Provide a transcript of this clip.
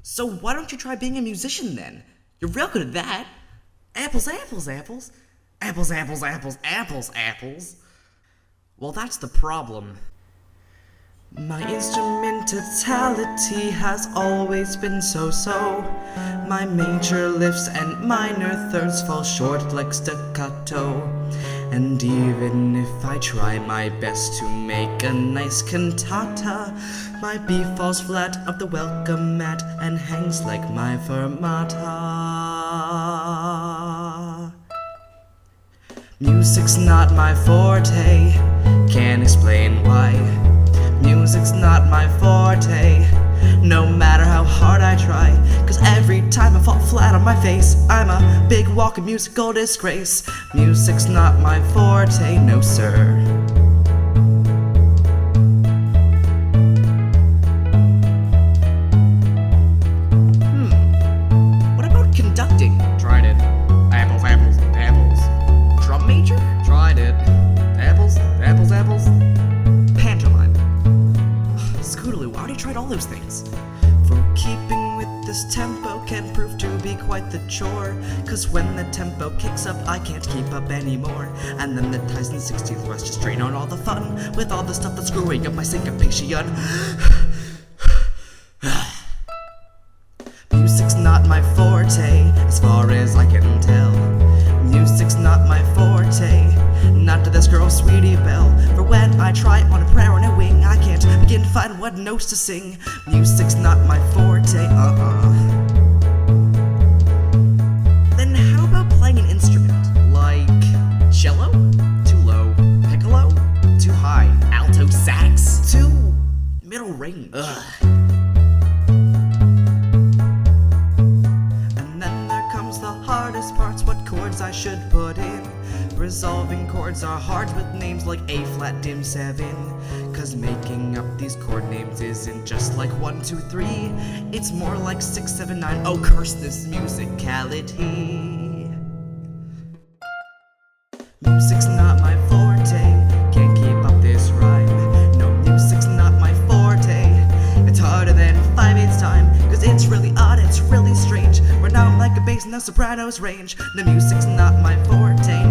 So why don't you try being a musician then? You're real good at that. Apples, apples, apples. Apples, apples, apples, apples, apples. Well, that's the problem. My instrumentality has always been so-so. My major lifts and minor thirds fall short like staccato. And even if I try my best to make a nice cantata, my B falls flat off the welcome mat and hangs like my fermata. Music's not my forte, can't explain why. Music's not my forte, no matter how hard I try. Cause every time I fall flat on my face, I'm a big walking musical disgrace. Music's not my forte, no sir. What about conducting? Tried it. Apples, apples, apples. Drum major? Tried it. Apples, apples, apples. Pantomime. Scootaloo, I already tried all those things. For keeping with this tempo can prove to be quite the chore. Cause when the tempo kicks up, I can't keep up anymore. And then the Tyson 16th West just drain out all the fun with all the stuff that's screwing up my syncopation. Music's not my forte, as far as I can tell. Music's not my forte, not to this girl, Sweetie Belle. For when I try on a prayer on a wing, I can't begin to find what notes to sing. Music's not my forte, Then how about playing an instrument? Like cello? Too low. Piccolo? Too high. Alto sax? Too middle range. Hardest parts, what chords I should put in. Resolving chords are hard with names like A flat dim 7. Cause making up these chord names isn't just like 1, 2, 3. It's more like 6, 7, 9. Oh, curse this musicality. Music's not my forte, can't keep up this rhyme. No, music's not my forte, it's harder than 5/8 time. Cause it's really odd, it's really strange. We're now like a bass in the sopranos range. The music's not my forte,